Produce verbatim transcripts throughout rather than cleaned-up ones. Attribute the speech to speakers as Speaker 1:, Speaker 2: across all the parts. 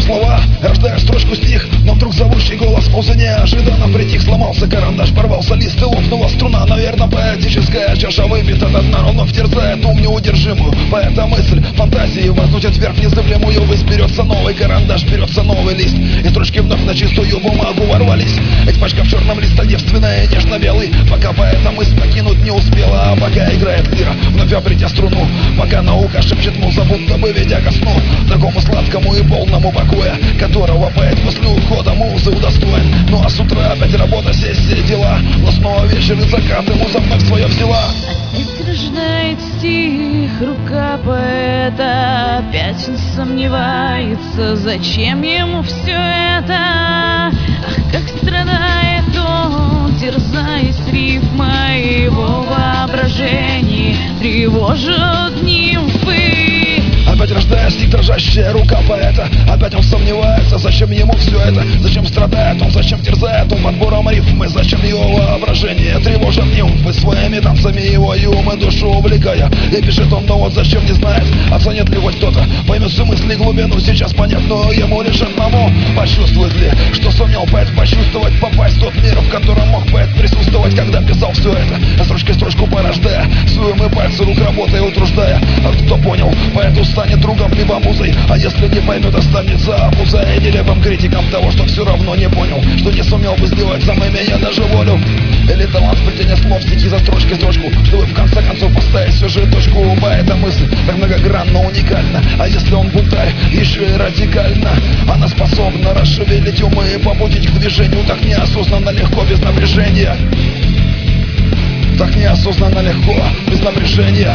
Speaker 1: слова, рождая строчку стих, но вдруг зовущий голос музы неожиданно притих. Сломался карандаш, порвался лист и лопнула струна. Наверное, поэтическая чаша выпита до дна, но вновь терзает ум неудержимую. Поэта мысль, фантазии возносит вверх незыблемую высь. Берется новый карандаш, берется новый лист, и строчки вновь на чистую бумагу ворвались. Экспачка в черном листе девственная, нежно-белый, пока поэта мысль покинуть не успела. А пока играет лира, вновь обретя струну, пока наука шепчет муза, будто бы ведя ко сну, такому сладкому и полному покоя, которого поэт после ухода музы удостоен. Ну а с утра опять работа, сессия, дела, но снова вечер и закат, и муза вновь свое взяла.
Speaker 2: Опять рождает стих рука поэта, опять он сомневается, зачем ему все это. Ах, как страдает он, терзаясь рифмой, его воображение тревожит нимфы.
Speaker 1: Опять рождая стих, дрожащая рука поэта, опять он сомневается, зачем ему все это. Зачем страдает он, зачем терзает он подбором рифмы, зачем его воображение тревожит нимфы своими танцами его и ум и душу увлекая. И пишет он, но вот зачем не знает, оценит ли хоть кто-то, поймет всю мысли глубину сейчас понятную ему лишь одному. Почувствует ли, что сумел поэт почувствовать, попасть в тот мир, в котором мог поэт присутствовать, когда писал все это, строчки строчку порождая, суемые пальцы рук работая утруждая. А кто понял, поэту станет другом либо музой, а если не поймет, останется обузой и нелепым критиком того, что все равно не понял, что не сумел бы сделать сам имея даже волю. Или талант плетения слов, стихи за строчки строчку, чтобы в конце концов поставить все же точку. У поэта мысль так многогранно, уникальна, а если он бунтарь, еще и радикально, она способна расшевелить умы и побудить к движению так неосознанно легко, без напряжения. Так неосознанно легко, без напряжения.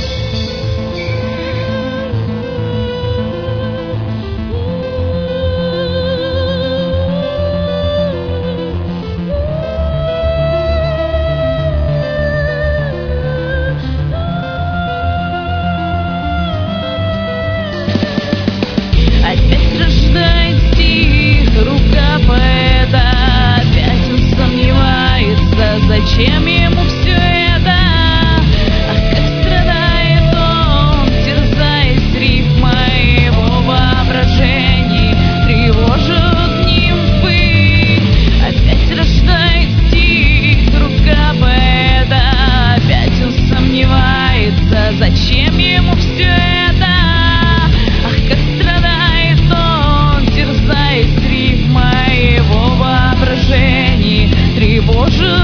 Speaker 2: Опять рождает стих рука поэта, опять он сомневается, зачем ему все это. Ах, как страдает он, терзаясь рифмой, его воображение тревожит нимфы. Опять рождает стих рука поэта, опять он сомневается, зачем ему все это. Ах, как страдает он, терзаясь рифмой, его воображение тревожит